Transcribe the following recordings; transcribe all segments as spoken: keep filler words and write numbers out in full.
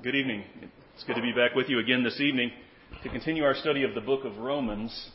Good evening. It's good to be back with you again this evening to continue our study of the book of Romans.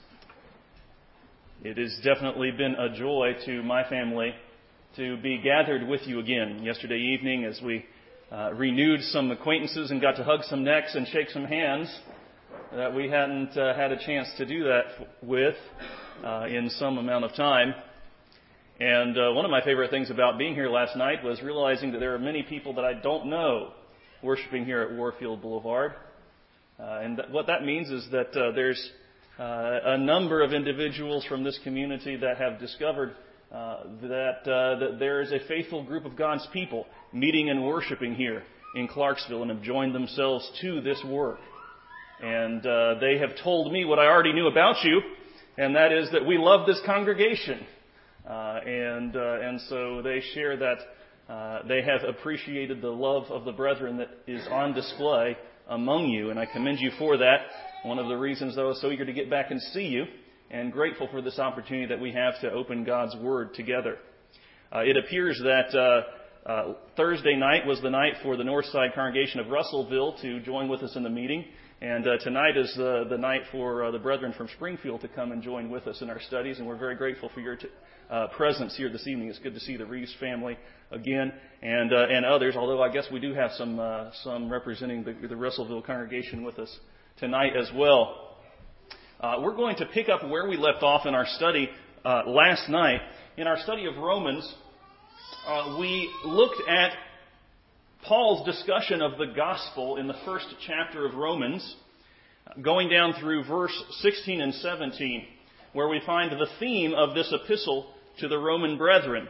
It has definitely been a joy to my family to be gathered with you again yesterday evening as we uh, renewed some acquaintances and got to hug some necks and shake some hands that we hadn't uh, had a chance to do that with uh, in some amount of time. And uh, one of my favorite things about being here last night was realizing that there are many people that I don't know worshiping here at Warfield Boulevard. Uh, and th- what that means is that uh, there's uh, a number of individuals from this community that have discovered uh, that, uh, that there is a faithful group of God's people meeting and worshiping here in Clarksville and have joined themselves to this work. And uh, they have told me what I already knew about you, and that is that we love this congregation. Uh, and uh, and so they share that uh, they have appreciated the love of the brethren that is on display among you, and I commend you for that. One of the reasons that I was so eager to get back and see you, and grateful for this opportunity that we have to open God's Word together. Uh, it appears that uh, uh, Thursday night was the night for the Northside congregation of Russellville to join with us in the meeting. And uh, tonight is the, the night for uh, the brethren from Springfield to come and join with us in our studies. And we're very grateful for your t- uh, presence here this evening. It's good to see the Reeves family again and uh, and others, although I guess we do have some uh, some representing the, the Russellville congregation with us tonight as well. Uh, we're going to pick up where we left off in our study uh, last night. In our study of Romans, uh, we looked at Paul's discussion of the gospel in the first chapter of Romans, going down through verse sixteen and seventeen, where we find the theme of this epistle to the Roman brethren.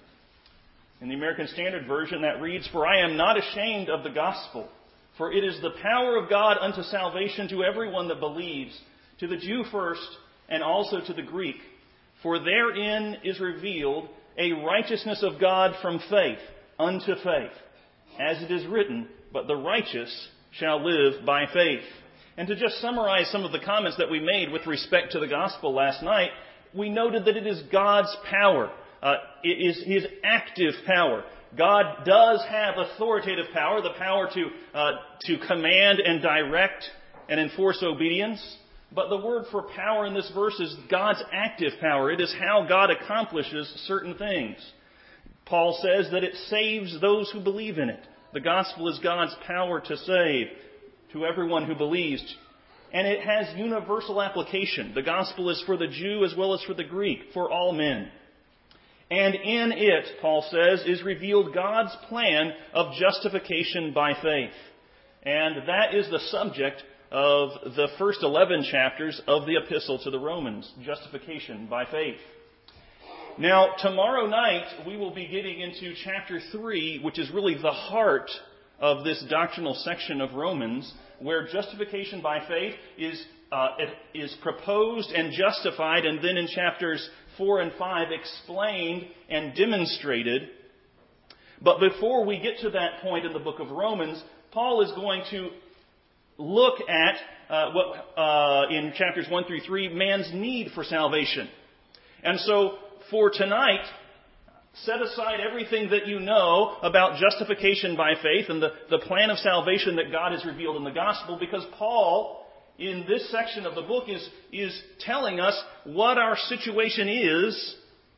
In the American Standard Version, that reads, "For I am not ashamed of the gospel, for it is the power of God unto salvation to everyone that believes, to the Jew first, and also to the Greek. For therein is revealed a righteousness of God from faith unto faith. As it is written, but the righteous shall live by faith." And to just summarize some of the comments that we made with respect to the gospel last night, we noted that it is God's power. Uh, it is His active power. God does have authoritative power, the power to uh, to command and direct and enforce obedience. But the word for power in this verse is God's active power. It is how God accomplishes certain things. Paul says that it saves those who believe in it. The gospel is God's power to save to everyone who believes. And it has universal application. The gospel is for the Jew as well as for the Greek, for all men. And in it, Paul says, is revealed God's plan of justification by faith. And that is the subject of the first eleven chapters of the epistle to the Romans, justification by faith. Now, tomorrow night, we will be getting into chapter three, which is really the heart of this doctrinal section of Romans, where justification by faith is uh, is proposed and justified, and then in chapters four and five, explained and demonstrated. But before we get to that point in the book of Romans, Paul is going to look at, uh, what uh, in chapters one through three, man's need for salvation. And so, for tonight, set aside everything that you know about justification by faith and the, the plan of salvation that God has revealed in the gospel, because Paul, in this section of the book, is, is telling us what our situation is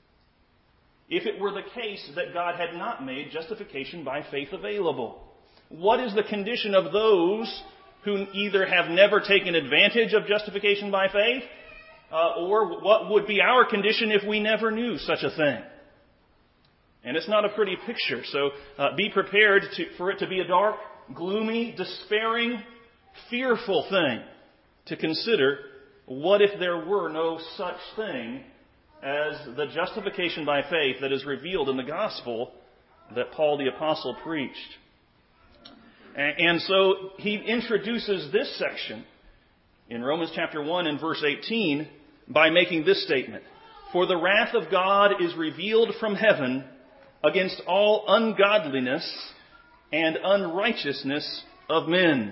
if it were the case that God had not made justification by faith available. What is the condition of those who either have never taken advantage of justification by faith, Uh, or what would be our condition if we never knew such a thing? And it's not a pretty picture, so uh, be prepared to, for it to be a dark, gloomy, despairing, fearful thing to consider. What if there were no such thing as the justification by faith that is revealed in the gospel that Paul the Apostle preached? And, and so he introduces this section in Romans chapter one and verse eighteen by making this statement: "For the wrath of God is revealed from heaven against all ungodliness and unrighteousness of men."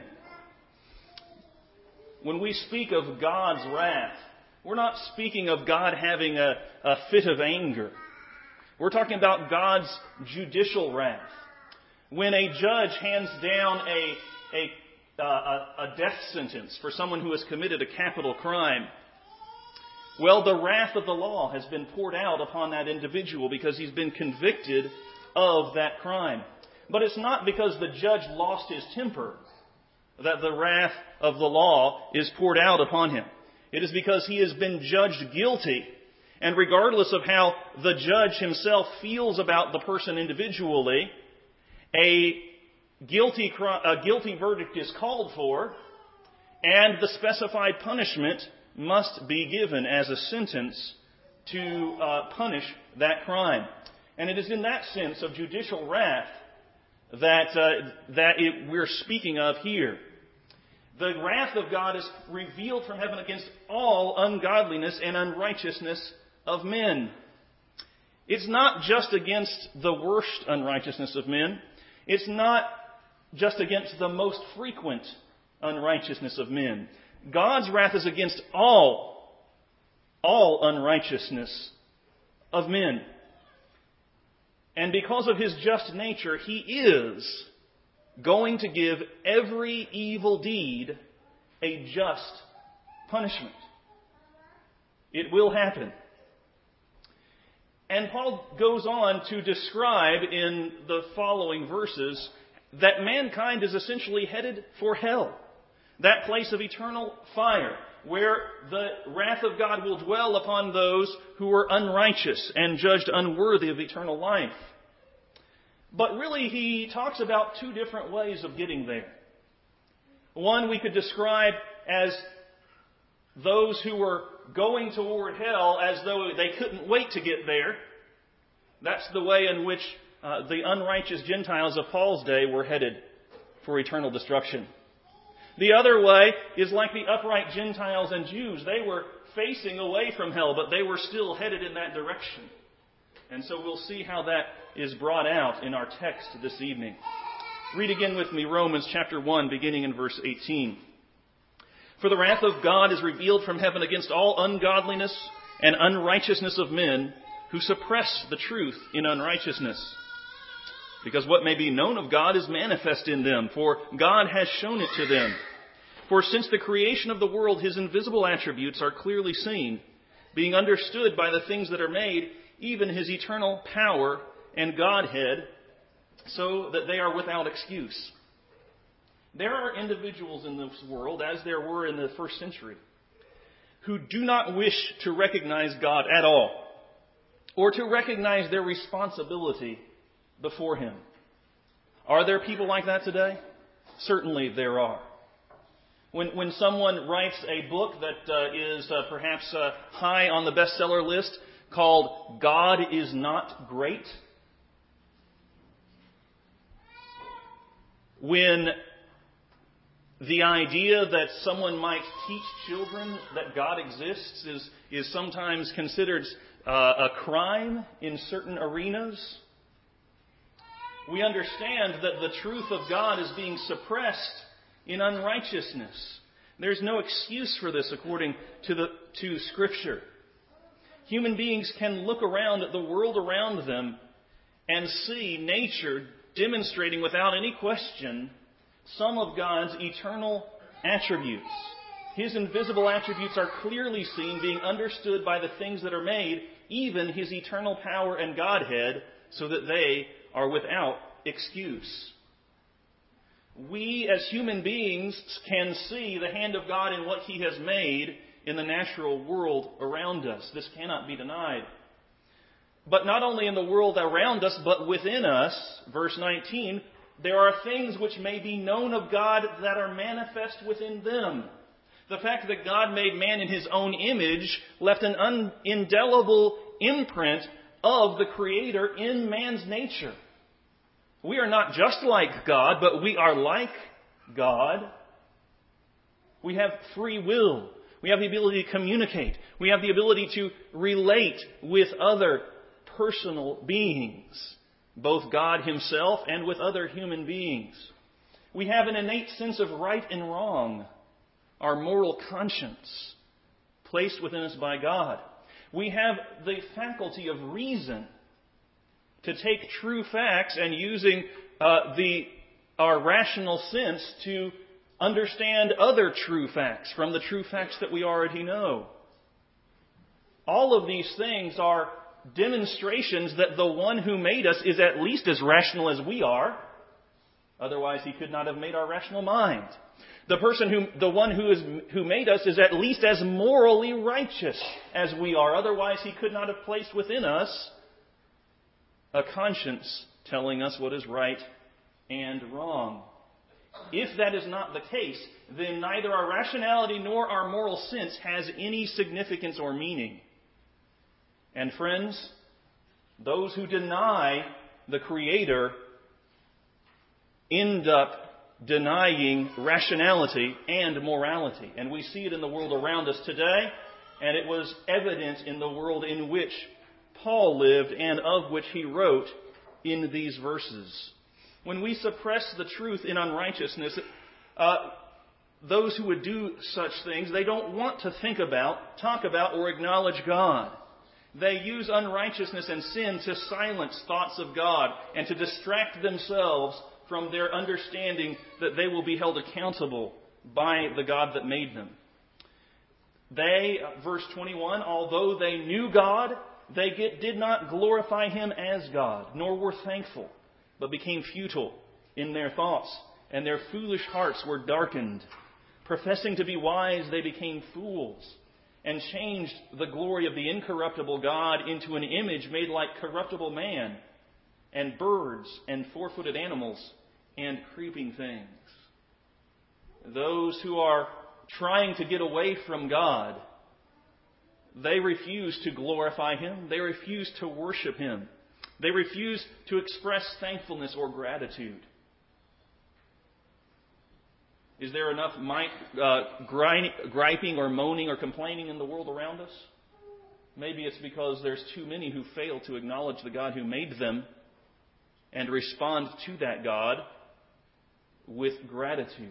When we speak of God's wrath, we're not speaking of God having a, a fit of anger. We're talking about God's judicial wrath. when a judge hands down a, a, uh, a, a death sentence for someone who has committed a capital crime, well, the wrath of the law has been poured out upon that individual because he's been convicted of that crime. But it's not because the judge lost his temper that the wrath of the law is poured out upon him. It is because he has been judged guilty. And regardless of how the judge himself feels about the person individually, a guilty, a guilty verdict is called for, and the specified punishment must be given as a sentence to uh, punish that crime. And it is in that sense of judicial wrath that uh, that it, we're speaking of here. The wrath of God is revealed from heaven against all ungodliness and unrighteousness of men. It's not just against the worst unrighteousness of men. It's not just against the most frequent unrighteousness of men. God's wrath is against all, all unrighteousness of men. And because of His just nature, He is going to give every evil deed a just punishment. It will happen. And Paul goes on to describe in the following verses that mankind is essentially headed for hell. That place of eternal fire, where the wrath of God will dwell upon those who are unrighteous and judged unworthy of eternal life. But really, he talks about two different ways of getting there. One we could describe as those who were going toward hell as though they couldn't wait to get there. That's the way in which uh, the unrighteous Gentiles of Paul's day were headed for eternal destruction. The other way is like the upright Gentiles and Jews. They were facing away from hell, but they were still headed in that direction. And so we'll see how that is brought out in our text this evening. Read again with me Romans chapter one, beginning in verse eighteen. For the wrath of God is revealed from heaven against all ungodliness and unrighteousness of men who suppress the truth in unrighteousness. Because what may be known of God is manifest in them, for God has shown it to them. For since the creation of the world, His invisible attributes are clearly seen, being understood by the things that are made, even His eternal power and Godhead, so that they are without excuse. There are individuals in this world, as there were in the first century, who do not wish to recognize God at all, or to recognize their responsibility before Him. Are there people like that today? Certainly there are. When when someone writes a book that uh, is uh, perhaps uh, high on the bestseller list called God is Not Great, when the idea that someone might teach children that God exists is, is sometimes considered uh, a crime in certain arenas, we understand that the truth of God is being suppressed in unrighteousness. There's no excuse for this according to the to Scripture. Human beings can look around at the world around them and see nature demonstrating without any question some of God's eternal attributes. His invisible attributes are clearly seen, being understood by the things that are made, even His eternal power and Godhead, so that they are without excuse. We as human beings can see the hand of God in what He has made in the natural world around us. This cannot be denied. But not only in the world around us, but within us, verse nineteen, there are things which may be known of God that are manifest within them. The fact that God made man in His own image left an un- indelible imprint of the Creator in man's nature. We are not just like God, but we are like God. We have free will. We have the ability to communicate. We have the ability to relate with other personal beings, both God Himself and with other human beings. We have an innate sense of right and wrong, our moral conscience, placed within us by God. We have the faculty of reason to take true facts and using uh, the our rational sense to understand other true facts from the true facts that we already know. All of these things are demonstrations that the one who made us is at least as rational as we are. Otherwise, he could not have made our rational mind. The person who, the one who is, who made us is at least as morally righteous as we are. Otherwise, he could not have placed within us a conscience telling us what is right and wrong. If that is not the case, then neither our rationality nor our moral sense has any significance or meaning. And friends, those who deny the Creator end up denying rationality and morality. And we see it in the world around us today, and it was evident in the world in which Paul lived and of which he wrote in these verses. When we suppress the truth in unrighteousness, uh, those who would do such things, they don't want to think about, talk about, or acknowledge God. They use unrighteousness and sin to silence thoughts of God and to distract themselves from their understanding that they will be held accountable by the God that made them. They, verse twenty-one, although they knew God, they get, did not glorify Him as God, nor were thankful, but became futile in their thoughts, and their foolish hearts were darkened. Professing to be wise, they became fools, and changed the glory of the incorruptible God into an image made like corruptible man, and birds, and four-footed animals, and creeping things. Those who are trying to get away from God, they refuse to glorify Him. They refuse to worship Him. They refuse to express thankfulness or gratitude. Is there enough uh, griping or moaning or complaining in the world around us? Maybe it's because there's too many who fail to acknowledge the God who made them and respond to that God with gratitude.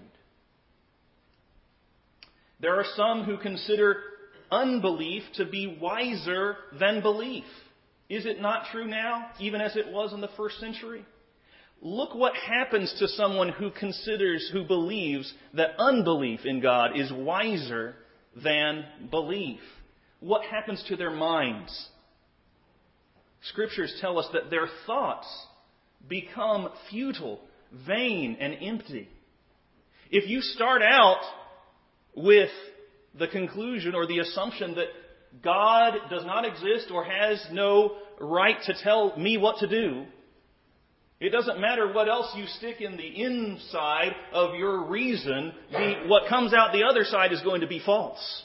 There are some who consider unbelief to be wiser than belief. Is it not true now, even as it was in the first century? Look what happens to someone who considers, who believes that unbelief in God is wiser than belief. What happens to their minds? Scriptures tell us that their thoughts become futile, vain, and empty. If you start out with the conclusion or the assumption that God does not exist or has no right to tell me what to do, it doesn't matter what else you stick in the inside of your reason, the, what comes out the other side is going to be false.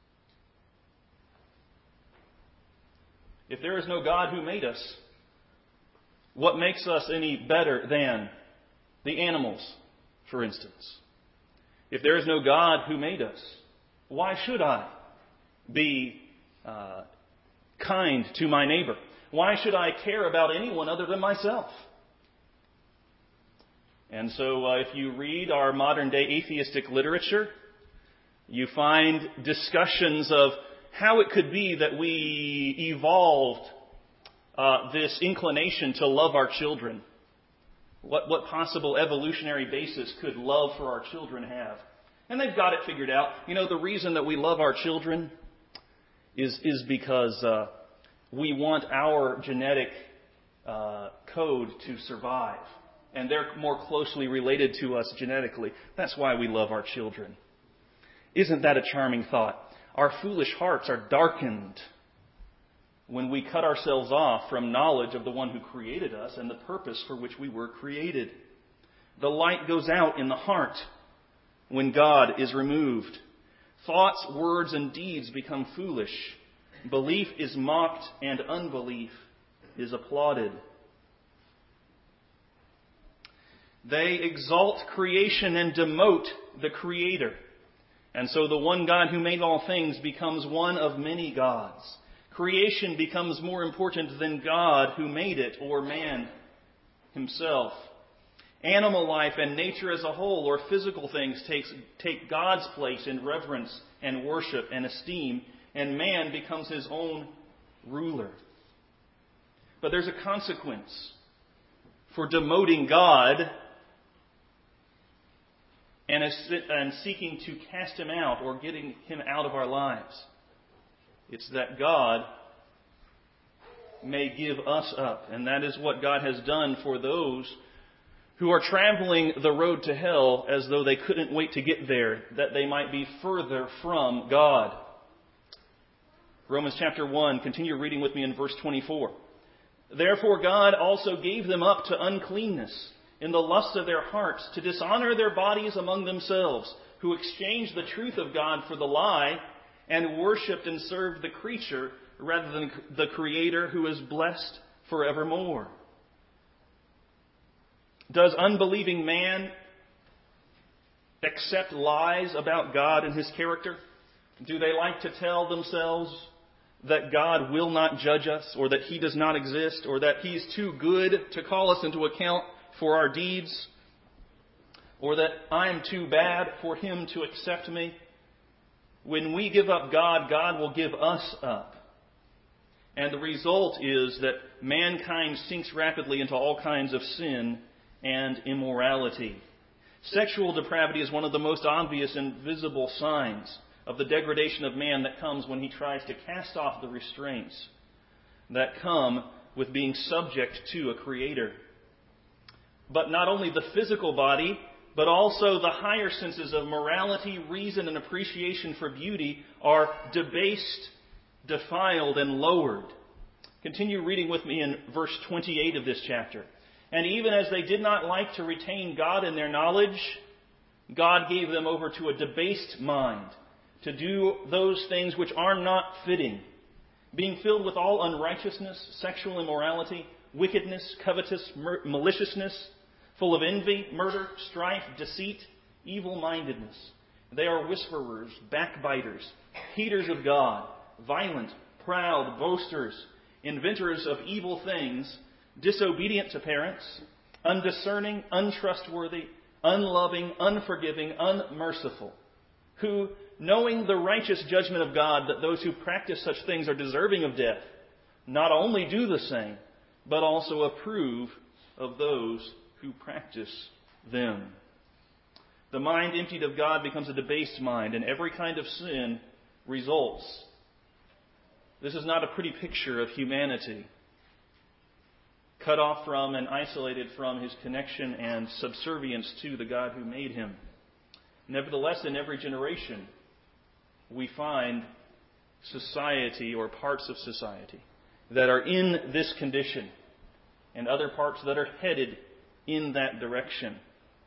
If there is no God who made us, what makes us any better than the animals, for instance? If there is no God who made us, why should I be uh, kind to my neighbor? Why should I care about anyone other than myself? And so uh, if you read our modern-day atheistic literature, you find discussions of how it could be that we evolved uh, this inclination to love our children. What, what possible evolutionary basis could love for our children have? And they've got it figured out. You know, the reason that we love our children is, is because uh, we want our genetic uh, code to survive. And they're more closely related to us genetically. That's why we love our children. Isn't that a charming thought? Our foolish hearts are darkened when we cut ourselves off from knowledge of the one who created us and the purpose for which we were created. The light goes out in the heart when God is removed. Thoughts, words, and deeds become foolish. Belief is mocked and unbelief is applauded. They exalt creation and demote the Creator. And so the one God who made all things becomes one of many gods. Creation becomes more important than God who made it, or man himself. Animal life and nature as a whole, or physical things, takes, take God's place in reverence and worship and esteem, and man becomes his own ruler. But there's a consequence for demoting God and, and seeking to cast Him out or getting Him out of our lives. It's that God may give us up. And that is what God has done for those who are traveling the road to hell as though they couldn't wait to get there, that they might be further from God. Romans chapter one, continue reading with me in verse twenty-four. Therefore God also gave them up to uncleanness in the lust of their hearts, to dishonor their bodies among themselves, who exchanged the truth of God for the lie, and worshipped and served the creature rather than the Creator, who is blessed forevermore. Does unbelieving man accept lies about God and His character? Do they like to tell themselves that God will not judge us, or that He does not exist, or that He's too good to call us into account for our deeds, or that I am too bad for Him to accept me? When we give up God, God will give us up. And the result is that mankind sinks rapidly into all kinds of sin and immorality. Sexual depravity is one of the most obvious and visible signs of the degradation of man that comes when he tries to cast off the restraints that come with being subject to a Creator. But not only the physical body, but also the higher senses of morality, reason, and appreciation for beauty are debased, defiled, and lowered. Continue reading with me in verse twenty-eight of this chapter. And even as they did not like to retain God in their knowledge, God gave them over to a debased mind, to do those things which are not fitting, being filled with all unrighteousness, sexual immorality, wickedness, covetous, maliciousness, full of envy, murder, strife, deceit, evil-mindedness. They are whisperers, backbiters, haters of God, violent, proud, boasters, inventors of evil things, disobedient to parents, undiscerning, untrustworthy, unloving, unforgiving, unmerciful, who, knowing the righteous judgment of God that those who practice such things are deserving of death, not only do the same, but also approve of those who practice them. The mind emptied of God becomes a debased mind, and every kind of sin results. This is not a pretty picture of humanity, cut off from and isolated from His connection and subservience to the God who made him. Nevertheless, in every generation, we find society or parts of society that are in this condition, and other parts that are headed in that direction.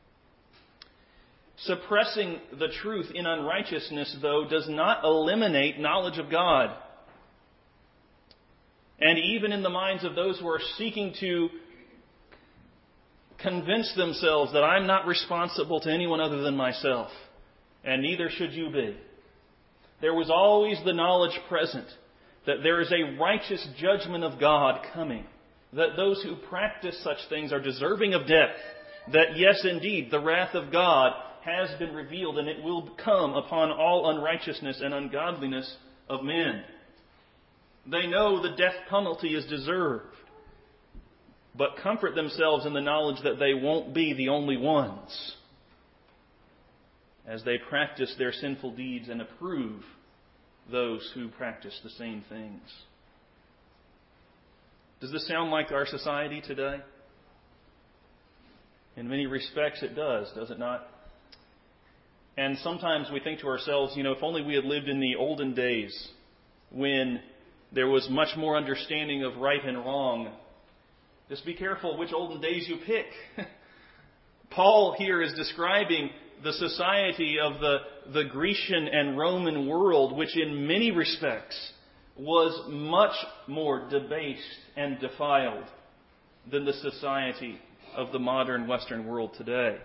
Suppressing the truth in unrighteousness, though, does not eliminate knowledge of God. And even in the minds of those who are seeking to convince themselves that I'm not responsible to anyone other than myself, and neither should you be, there was always the knowledge present that there is a righteous judgment of God coming, that those who practice such things are deserving of death, that yes, indeed, the wrath of God has been revealed, and it will come upon all unrighteousness and ungodliness of men. They know the death penalty is deserved, but comfort themselves in the knowledge that they won't be the only ones as they practice their sinful deeds and approve those who practice the same things. Does this sound like our society today? In many respects it does, does it not? And sometimes we think to ourselves, you know, if only we had lived in the olden days when there was much more understanding of right and wrong. Just be careful which olden days you pick. Paul here is describing the society of the, the Grecian and Roman world, which in many respects was much more debased and defiled than the society of the modern Western world today.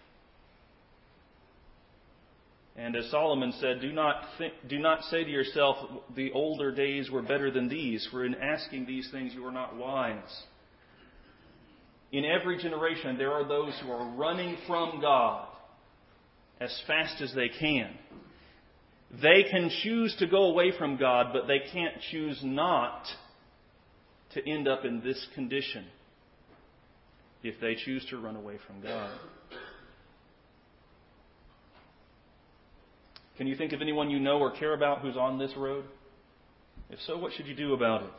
And as Solomon said, do not think, do not say to yourself, the older days were better than these, for in asking these things you are not wise. In every generation there are those who are running from God as fast as they can. They can choose to go away from God, but they can't choose not to end up in this condition. if they choose to run away from God. Can you think of anyone you know or care about who's on this road? If so, what should you do about it?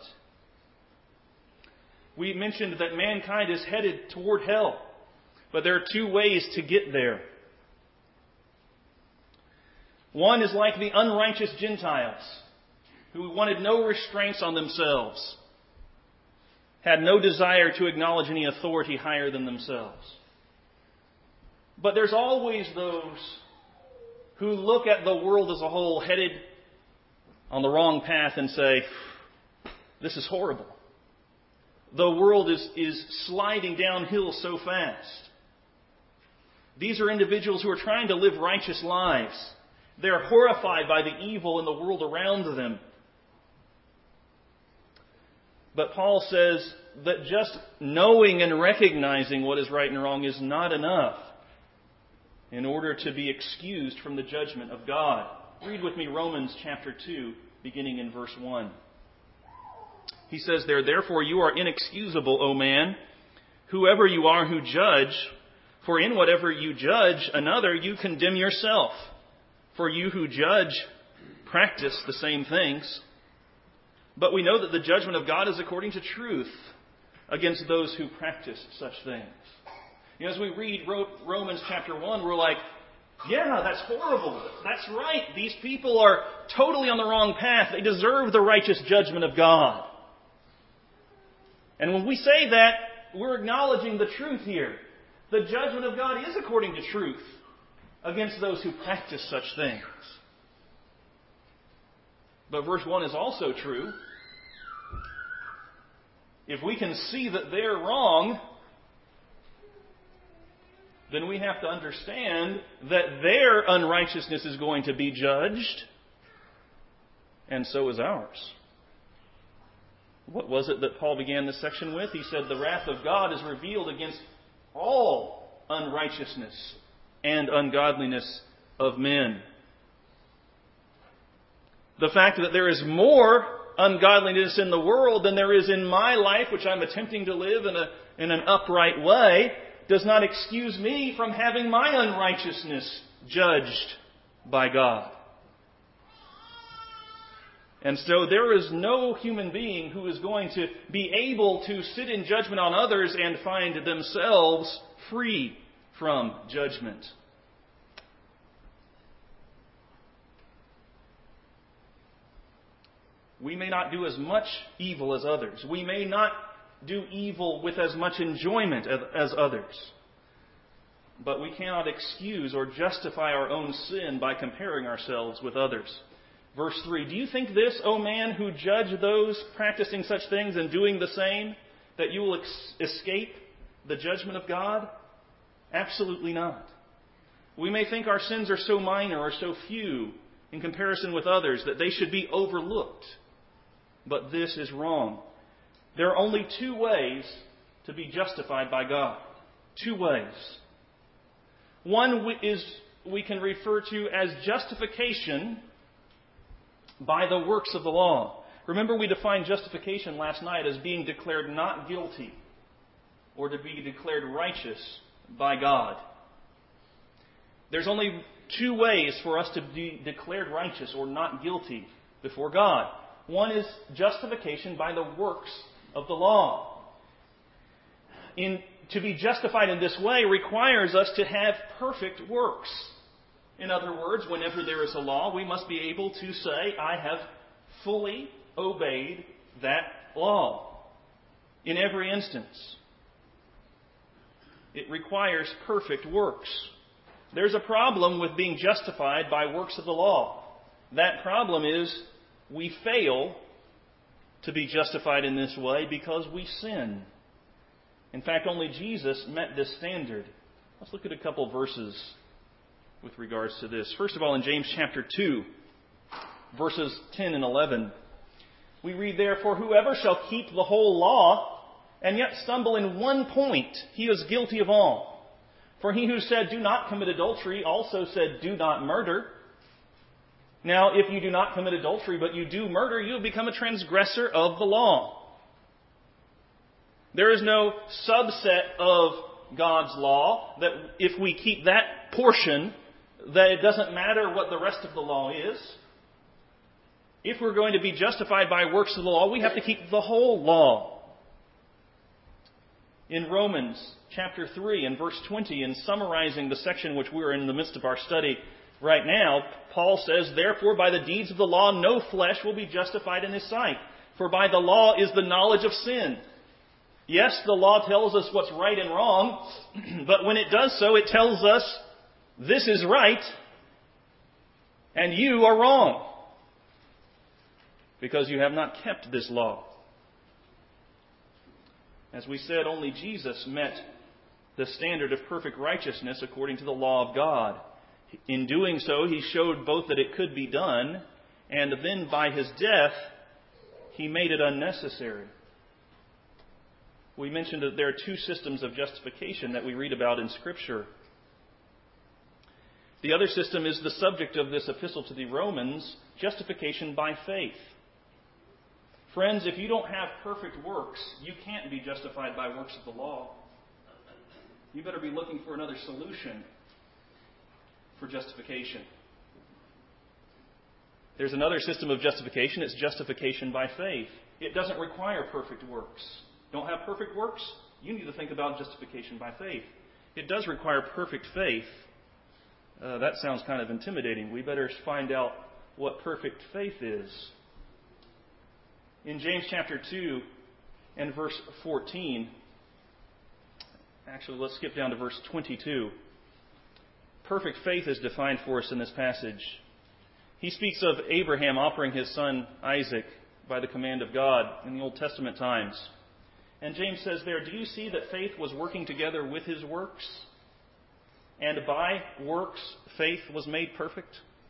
We mentioned that mankind is headed toward hell, but there are two ways to get there. One is like the unrighteous Gentiles, who wanted no restraints on themselves, had no desire to acknowledge any authority higher than themselves. But there's always those who look at the world as a whole headed on the wrong path and say, this is horrible. The world is, is sliding downhill so fast. These are individuals who are trying to live righteous lives. They're horrified by the evil in the world around them. But Paul says that just knowing and recognizing what is right and wrong is not enough in order to be excused from the judgment of God. Read with me Romans chapter two, beginning in verse one. He says there, therefore you are inexcusable, O man, whoever you are who judge, for in whatever you judge another, you condemn yourself. For you who judge practice the same things. But we know that the judgment of God is according to truth against those who practice such things. You know, as we read Romans chapter one, we're like, yeah, that's horrible. That's right. These people are totally on the wrong path. They deserve the righteous judgment of God. And when we say that, we're acknowledging the truth here. The judgment of God is according to truth against those who practice such things. But verse one is also true. If we can see that they're wrong, then we have to understand that their unrighteousness is going to be judged, and so is ours. What was it that Paul began this section with? He said, the wrath of God is revealed against all unrighteousness and ungodliness of men. The fact that there is more ungodliness in the world than there is in my life, which I'm attempting to live in a in an upright way, does not excuse me from having my unrighteousness judged by God. And so there is no human being who is going to be able to sit in judgment on others and find themselves free from judgment. We may not do as much evil as others. We may not do evil with as much enjoyment as, as others. But we cannot excuse or justify our own sin by comparing ourselves with others. Verse three, do you think this, O man, who judge those practicing such things and doing the same, that you will ex- escape the judgment of God? Absolutely not. We may think our sins are so minor or so few in comparison with others that they should be overlooked. But this is wrong. There are only two ways to be justified by God. Two ways. One is we can refer to as justification by the works of the law. Remember, we defined justification last night as being declared not guilty or to be declared righteous by God. There's only two ways for us to be declared righteous or not guilty before God. One is justification by the works of the law. In, to be justified in this way requires us to have perfect works. In other words, whenever there is a law, we must be able to say, I have fully obeyed that law. In every instance. It requires perfect works. There's a problem with being justified by works of the law. That problem is we fail to be justified in this way because we sin. In fact, only Jesus met this standard. Let's look at a couple verses with regards to this. First of all, in James chapter two, verses ten and eleven, we read there, for whoever shall keep the whole law and yet stumble in one point, he is guilty of all. For he who said, do not commit adultery, also said, do not murder. Now, if you do not commit adultery, but you do murder, you have become a transgressor of the law. There is no subset of God's law that if we keep that portion, that it doesn't matter what the rest of the law is. If we're going to be justified by works of the law, we have to keep the whole law. In Romans chapter three and verse twenty, in summarizing the section which we're in the midst of our study right now, Paul says, "Therefore by the deeds of the law no flesh will be justified in his sight. For by the law is the knowledge of sin." Yes, the law tells us what's right and wrong, but when it does so, it tells us this is right and you are wrong because you have not kept this law. As we said, only Jesus met the standard of perfect righteousness according to the law of God. In doing so, He showed both that it could be done, and then by His death, He made it unnecessary. We mentioned that there are two systems of justification that we read about in Scripture. The other system is the subject of this epistle to the Romans, justification by faith. Friends, if you don't have perfect works, you can't be justified by works of the law. You better be looking for another solution for justification. There's another system of justification. It's justification by faith. It doesn't require perfect works. Don't have perfect works? You need to think about justification by faith. It does require perfect faith. Uh, that sounds kind of intimidating. We better find out what perfect faith is. In James chapter two and verse fourteen, actually let's skip down to verse twenty-two. Perfect faith is defined for us in this passage. He speaks of Abraham offering his son Isaac by the command of God in the Old Testament times. And James says there, do you see that faith was working together with his works? And by works, faith was made perfect?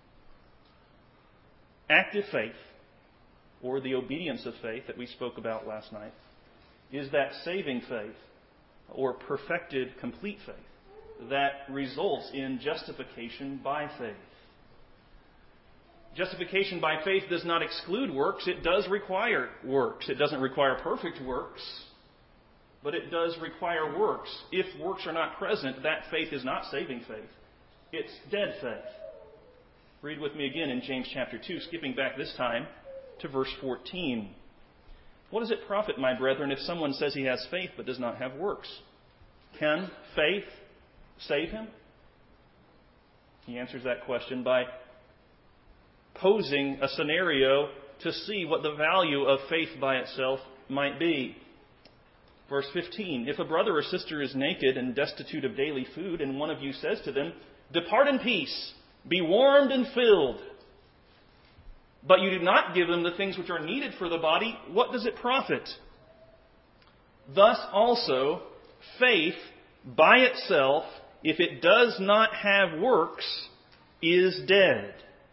Active faith, or the obedience of faith that we spoke about last night, is that saving faith, or perfected, complete faith, that results in justification by faith. Justification by faith does not exclude works. It does require works. It doesn't require perfect works, but it does require works. If works are not present, that faith is not saving faith. It's dead faith. Read with me again in James chapter two, skipping back this time to verse fourteen. What does it profit, my brethren, if someone says he has faith but does not have works? Can faith save him? He answers that question by posing a scenario to see what the value of faith by itself might be. Verse fifteen, if a brother or sister is naked and destitute of daily food, and one of you says to them, depart in peace, be warmed and filled, but you do not give them the things which are needed for the body, what does it profit? Thus also, faith by itself, if it does not have works, is dead.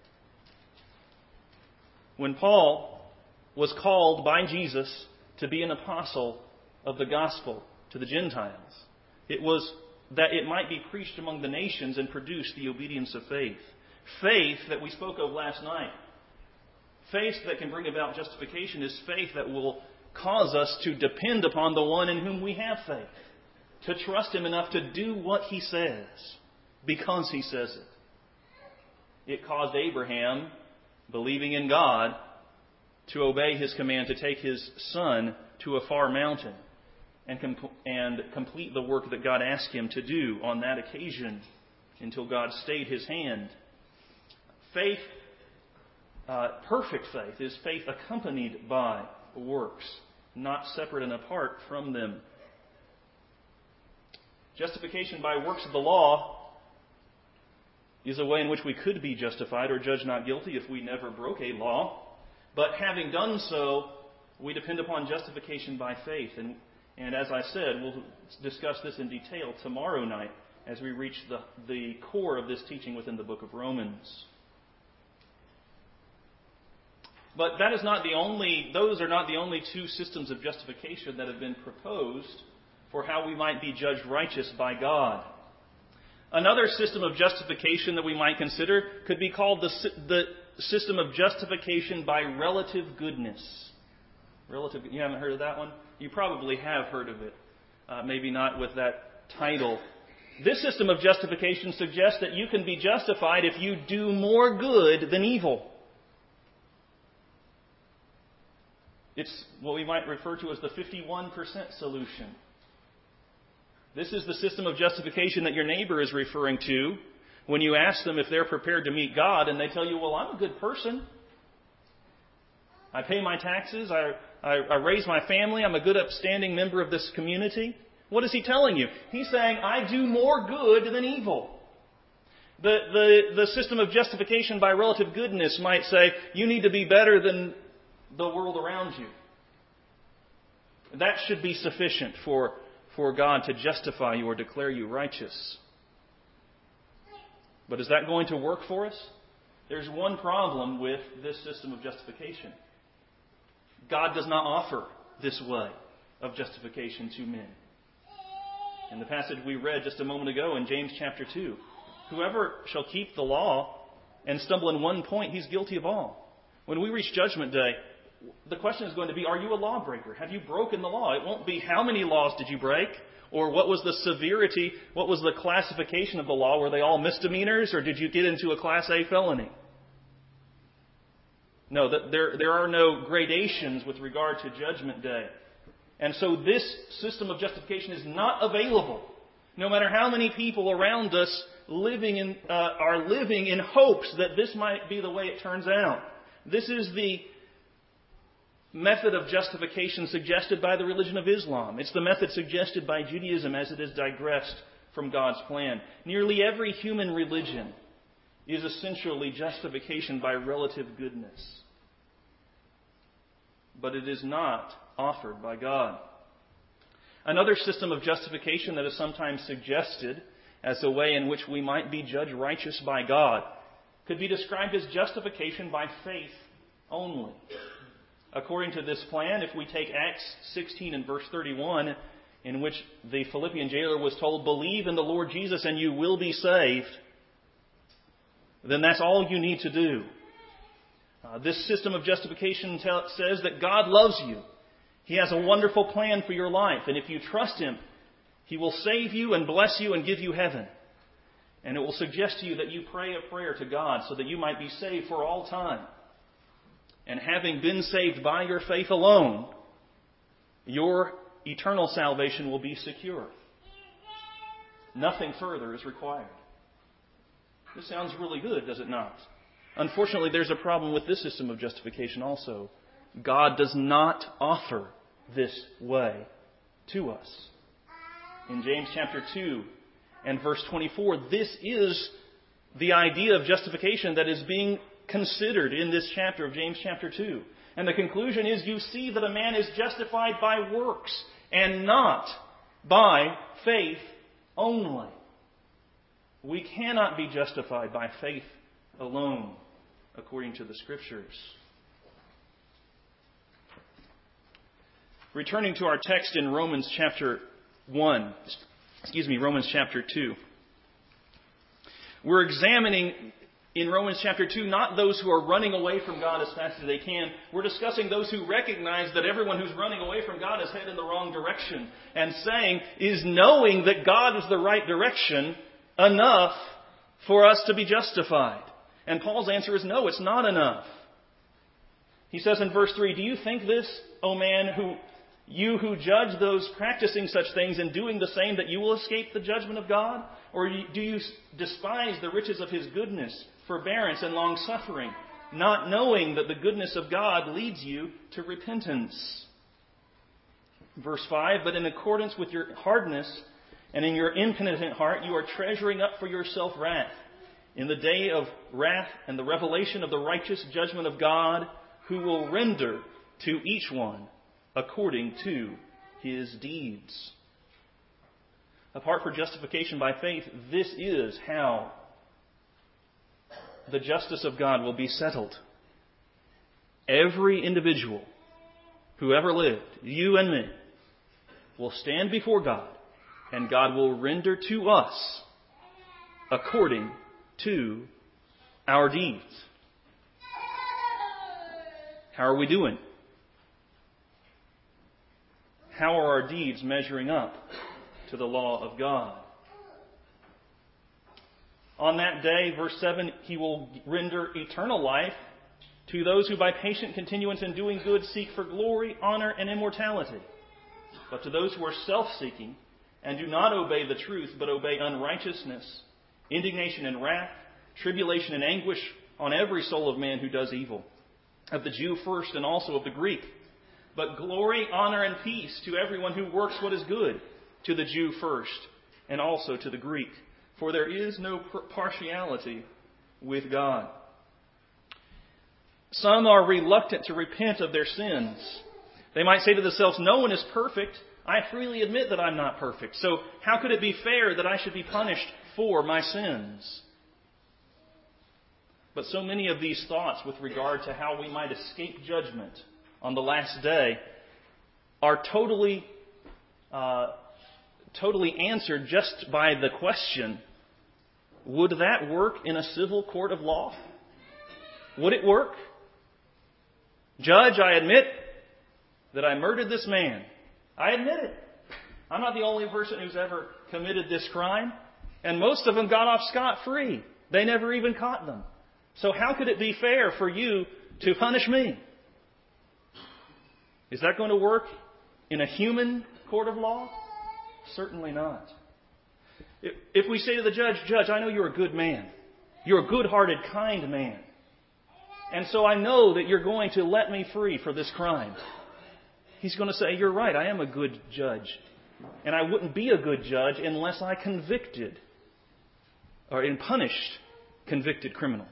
When Paul was called by Jesus to be an apostle of the gospel to the Gentiles, it was that it might be preached among the nations and produce the obedience of faith. Faith that we spoke of last night, faith that can bring about justification, is faith that will cause us to depend upon the one in whom we have faith, to trust Him enough to do what He says because He says it. It caused Abraham, believing in God, to obey His command to take his son to a far mountain and, com- and complete the work that God asked him to do on that occasion until God stayed His hand. Faith, uh, perfect faith, is faith accompanied by works, not separate and apart from them. Justification by works of the law is a way in which we could be justified or judged not guilty if we never broke a law. But having done so, we depend upon justification by faith. And, and as I said, we'll discuss this in detail tomorrow night as we reach the, the core of this teaching within the book of Romans. But that is not the only, those are not the only two systems of justification that have been proposed for how we might be judged righteous by God. Another system of justification that we might consider could be called the, the system of justification by relative goodness. Relative, you haven't heard of that one? You probably have heard of it. Uh, maybe not with that title. This system of justification suggests that you can be justified if you do more good than evil. It's what we might refer to as the fifty-one percent solution. This is the system of justification that your neighbor is referring to when you ask them if they're prepared to meet God and they tell you, well, I'm a good person. I pay my taxes. I, I, I raise my family. I'm a good, upstanding member of this community. What is he telling you? He's saying, I do more good than evil. The, the, the system of justification by relative goodness might say, you need to be better than the world around you. That should be sufficient for, for God to justify you or declare you righteous. But is that going to work for us? There's one problem with this system of justification. God does not offer this way of justification to men. In the passage we read just a moment ago in James chapter two, whoever shall keep the law and stumble in one point, he's guilty of all. When we reach Judgment Day, the question is going to be, are you a lawbreaker? Have you broken the law? It won't be how many laws did you break, or what was the severity, what was the classification of the law? Were they all misdemeanors, or did you get into a Class A felony? No, there, there are no gradations with regard to Judgment Day. And so this system of justification is not available, no matter how many people around us living in, uh, are living in hopes that this might be the way it turns out. This is the method of justification suggested by the religion of Islam. It's the method suggested by Judaism as it is digressed from God's plan. Nearly every human religion is essentially justification by relative goodness. But it is not offered by God. Another system of justification that is sometimes suggested as a way in which we might be judged righteous by God could be described as justification by faith only. According to this plan, if we take Acts sixteen and verse thirty-one, in which the Philippian jailer was told, believe in the Lord Jesus and you will be saved, then that's all you need to do. Uh, this system of justification tell, says that God loves you. He has a wonderful plan for your life. And if you trust Him, He will save you and bless you and give you heaven. And it will suggest to you that you pray a prayer to God so that you might be saved for all time. And having been saved by your faith alone, your eternal salvation will be secure. Nothing further is required. This sounds really good, does it not? Unfortunately, there's a problem with this system of justification also. God does not offer this way to us. In James chapter two and verse twenty-four, this is the idea of justification that is being considered in this chapter of James chapter two. And the conclusion is, you see that a man is justified by works and not by faith only. We cannot be justified by faith alone, according to the Scriptures. Returning to our text in Romans chapter one, excuse me, Romans chapter two. We're examining in Romans chapter two not those who are running away from God as fast as they can. We're discussing those who recognize that everyone who's running away from God is headed in the wrong direction. And saying, is knowing that God is the right direction enough for us to be justified? And Paul's answer is no, it's not enough. He says in verse three, do you think this, O man, who you who judge those practicing such things and doing the same, that you will escape the judgment of God? Or do you despise the riches of His goodness, forbearance, and long-suffering, not knowing that the goodness of God leads you to repentance? Verse five, but in accordance with your hardness and in your impenitent heart, you are treasuring up for yourself wrath in the day of wrath and the revelation of the righteous judgment of God, who will render to each one according to his deeds. Apart from justification by faith, this is how the justice of God will be settled. Every individual who ever lived, you and me, will stand before God, and God will render to us according to our deeds. How are we doing? How are our deeds measuring up to the law of God? On that day, verse seven, He will render eternal life to those who by patient continuance in doing good seek for glory, honor, and immortality. But to those who are self-seeking and do not obey the truth, but obey unrighteousness, indignation and wrath, tribulation and anguish on every soul of man who does evil, of the Jew first and also of the Greek. But glory, honor, and peace to everyone who works what is good, to the Jew first and also to the Greek. For there is no partiality with God. Some are reluctant to repent of their sins. They might say to themselves, no one is perfect. I freely admit that I'm not perfect. So how could it be fair that I should be punished for my sins? But so many of these thoughts with regard to how we might escape judgment on the last day are totally, uh, totally answered just by the question, would that work in a civil court of law? Would it work? Judge, I admit that I murdered this man. I admit it. I'm not the only person who's ever committed this crime. And most of them got off scot-free. They never even caught them. So how could it be fair for you to punish me? Is that going to work in a human court of law? Certainly not. If we say to the judge, Judge, I know you're a good man. You're a good-hearted, kind man. And so I know that you're going to let me free for this crime. He's going to say, you're right, I am a good judge. And I wouldn't be a good judge unless I convicted or punished convicted criminals.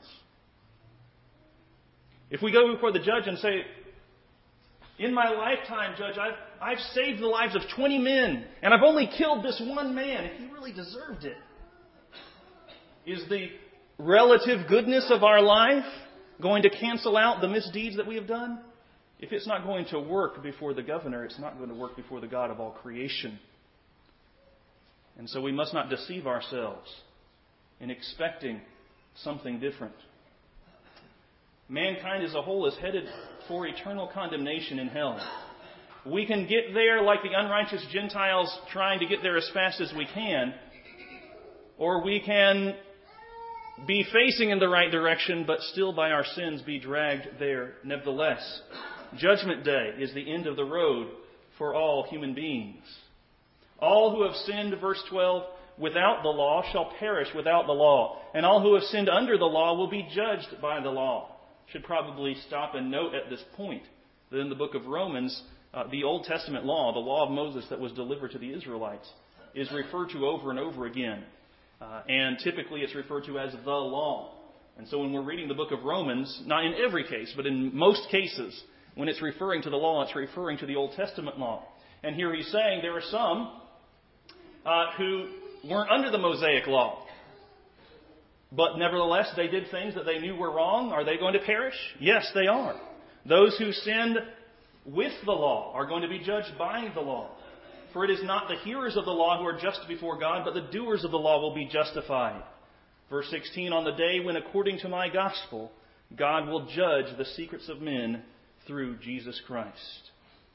If we go before the judge and say, in my lifetime, Judge, I've, I've saved the lives of twenty men, and I've only killed this one man, if he really deserved it. Is the relative goodness of our life going to cancel out the misdeeds that we have done? If it's not going to work before the governor, it's not going to work before the God of all creation. And so we must not deceive ourselves in expecting something different. Mankind as a whole is headed for eternal condemnation in hell. We can get there like the unrighteous Gentiles trying to get there as fast as we can, or we can be facing in the right direction, but still by our sins be dragged there nevertheless. Judgment Day is the end of the road for all human beings. All who have sinned, verse twelve, without the law shall perish without the law, and all who have sinned under the law will be judged by the law. Should probably stop and note at this point that in the book of Romans, uh, the Old Testament law, the law of Moses that was delivered to the Israelites, is referred to over and over again. Uh, and typically it's referred to as the law. And so when we're reading the book of Romans, not in every case, but in most cases, when it's referring to the law, it's referring to the Old Testament law. And here he's saying there are some uh, who weren't under the Mosaic law. But nevertheless, they did things that they knew were wrong. Are they going to perish? Yes, they are. Those who sinned with the law are going to be judged by the law. For it is not the hearers of the law who are just before God, but the doers of the law will be justified. Verse sixteen, on the day when, according to my gospel, God will judge the secrets of men through Jesus Christ.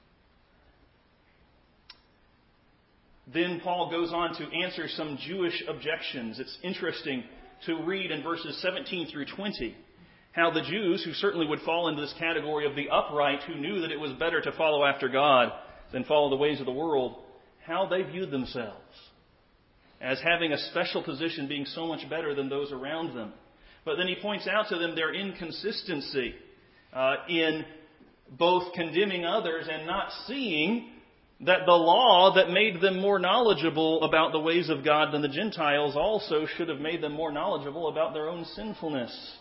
Then Paul goes on to answer some Jewish objections. It's interesting to read in verses seventeen through twenty how the Jews, who certainly would fall into this category of the upright, who knew that it was better to follow after God than follow the ways of the world, how they viewed themselves as having a special position, being so much better than those around them. But then he points out to them their inconsistency uh, in both condemning others and not seeing that the law that made them more knowledgeable about the ways of God than the Gentiles also should have made them more knowledgeable about their own sinfulness.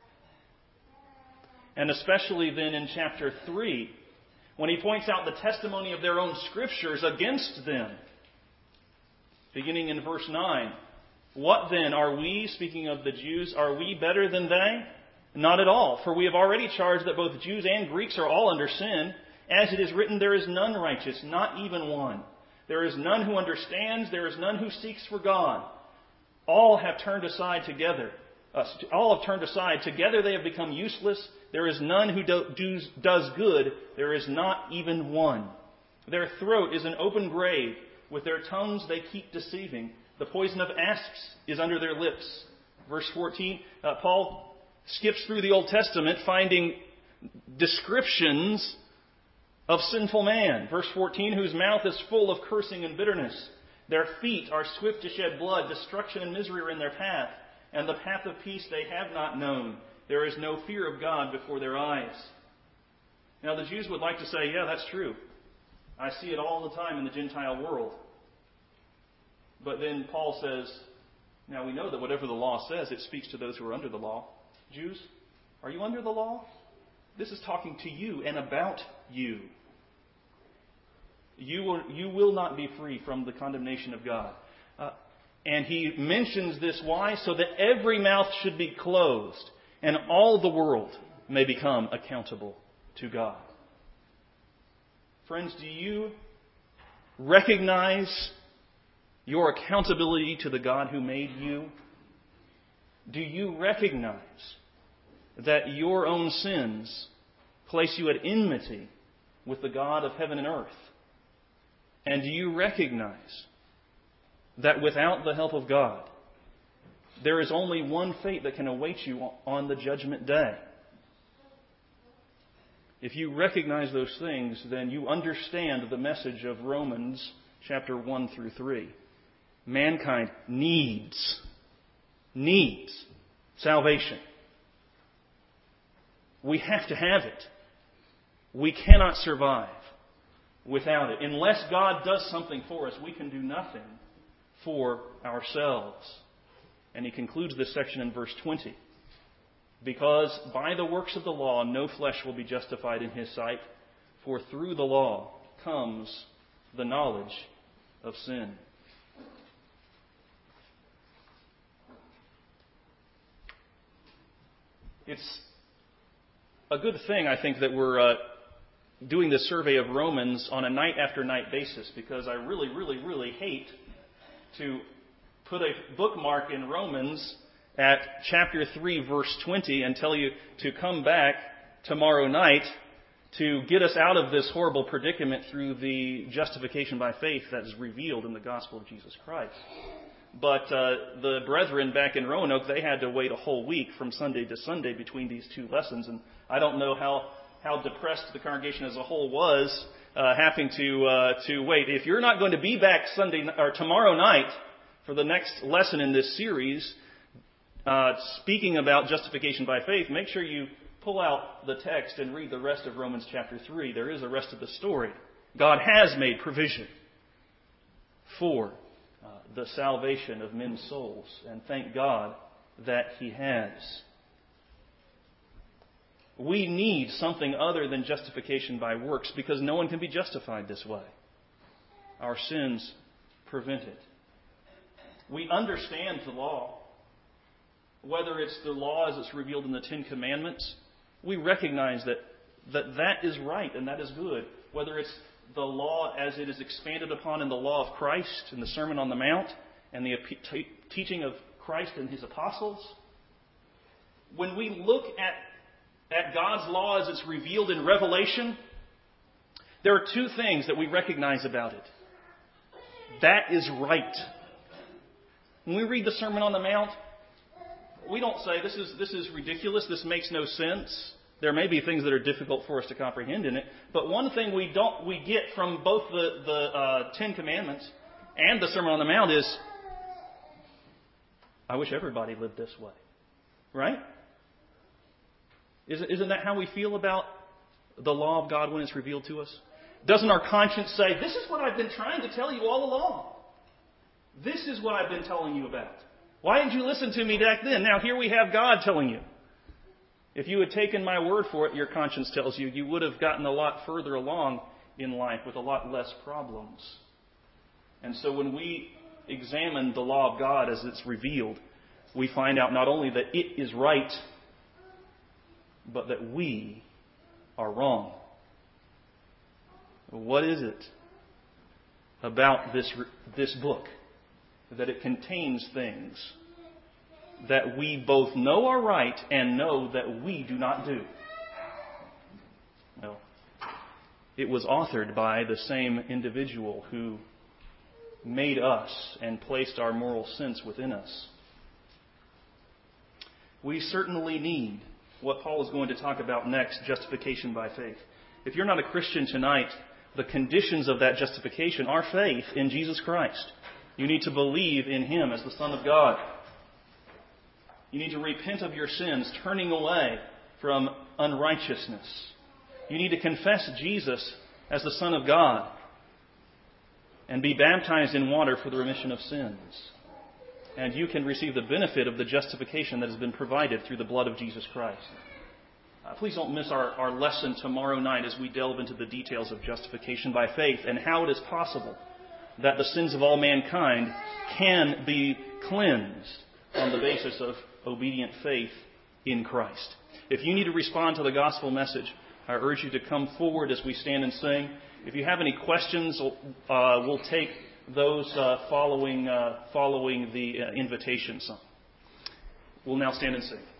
And especially then in chapter three, when he points out the testimony of their own scriptures against them. Beginning in verse nine, what then are we, speaking of the Jews, are we better than they? Not at all, for we have already charged that both Jews and Greeks are all under sin. As it is written, there is none righteous, not even one. There is none who understands, there is none who seeks for God. All have turned aside together. Uh, all have turned aside. Together they have become useless. There is none who do, do, does good. There is not even one. Their throat is an open grave. With their tongues they keep deceiving. The poison of asps is under their lips. Verse fourteen, uh, Paul skips through the Old Testament finding descriptions of sinful man. Verse fourteen, whose mouth is full of cursing and bitterness. Their feet are swift to shed blood. Destruction and misery are in their path. And the path of peace they have not known. There is no fear of God before their eyes. Now the Jews would like to say, yeah, that's true. I see it all the time in the Gentile world. But then Paul says, now we know that whatever the law says, it speaks to those who are under the law. Jews, are you under the law? This is talking to you and about you. You will, you will not be free from the condemnation of God. Uh, and he mentions this why? So that every mouth should be closed and all the world may become accountable to God. Friends, do you recognize your accountability to the God who made you? Do you recognize that your own sins place you at enmity with the God of heaven and earth? And do you recognize that without the help of God, there is only one fate that can await you on the judgment day? If you recognize those things, then you understand the message of Romans chapter one through three. Mankind needs, needs salvation. We have to have it. We cannot survive without it. Unless God does something for us, we can do nothing for ourselves. And he concludes this section in verse twenty. Because by the works of the law, no flesh will be justified in his sight, for through the law comes the knowledge of sin. It's a good thing, I think, that we're uh, doing this survey of Romans on a night after night basis, because I really, really, really hate to put a bookmark in Romans at chapter three, verse twenty, and tell you to come back tomorrow night to get us out of this horrible predicament through the justification by faith that is revealed in the gospel of Jesus Christ. But uh, the brethren back in Roanoke, they had to wait a whole week from Sunday to Sunday between these two lessons. And I don't know how, how depressed the congregation as a whole was uh, having to uh, to wait. If you're not going to be back Sunday or tomorrow night for the next lesson in this series, uh, speaking about justification by faith, make sure you pull out the text and read the rest of Romans chapter three. There is a rest of the story. God has made provision for uh, the salvation of men's souls, and thank God that He has. We need something other than justification by works, because no one can be justified this way. Our sins prevent it. We understand the law. Whether it's the law as it's revealed in the Ten Commandments, we recognize that, that that is right and that is good. Whether it's the law as it is expanded upon in the law of Christ, in the Sermon on the Mount, and the t- teaching of Christ and His apostles. When we look at, at God's law as it's revealed in Revelation, there are two things that we recognize about it. That is right. When we read the Sermon on the Mount, we don't say, this is this is ridiculous, this makes no sense. There may be things that are difficult for us to comprehend in it, but one thing we don't we get from both the, the uh, Ten Commandments and the Sermon on the Mount is, I wish everybody lived this way. Right? Isn't, isn't that how we feel about the law of God when it's revealed to us? Doesn't our conscience say, this is what I've been trying to tell you all along? This is what I've been telling you about. Why didn't you listen to me back then? Now here we have God telling you. If you had taken my word for it, your conscience tells you, you would have gotten a lot further along in life with a lot less problems. And so when we examine the law of God as it's revealed, we find out not only that it is right, but that we are wrong. What is it about this, this book? That it contains things that we both know are right and know that we do not do. Well, It was authored by the same individual who made us and placed our moral sense within us. We certainly need what Paul is going to talk about next, justification by faith. If you're not a Christian tonight, the conditions of that justification are faith in Jesus Christ. You need to believe in Him as the Son of God. You need to repent of your sins, turning away from unrighteousness. You need to confess Jesus as the Son of God and be baptized in water for the remission of sins. And you can receive the benefit of the justification that has been provided through the blood of Jesus Christ. Uh, please don't miss our, our lesson tomorrow night as we delve into the details of justification by faith and how it is possible that the sins of all mankind can be cleansed on the basis of obedient faith in Christ. If you need to respond to the gospel message, I urge you to come forward as we stand and sing. If you have any questions, uh, we'll take those uh, following uh, following the uh, invitation song. We'll now stand and sing.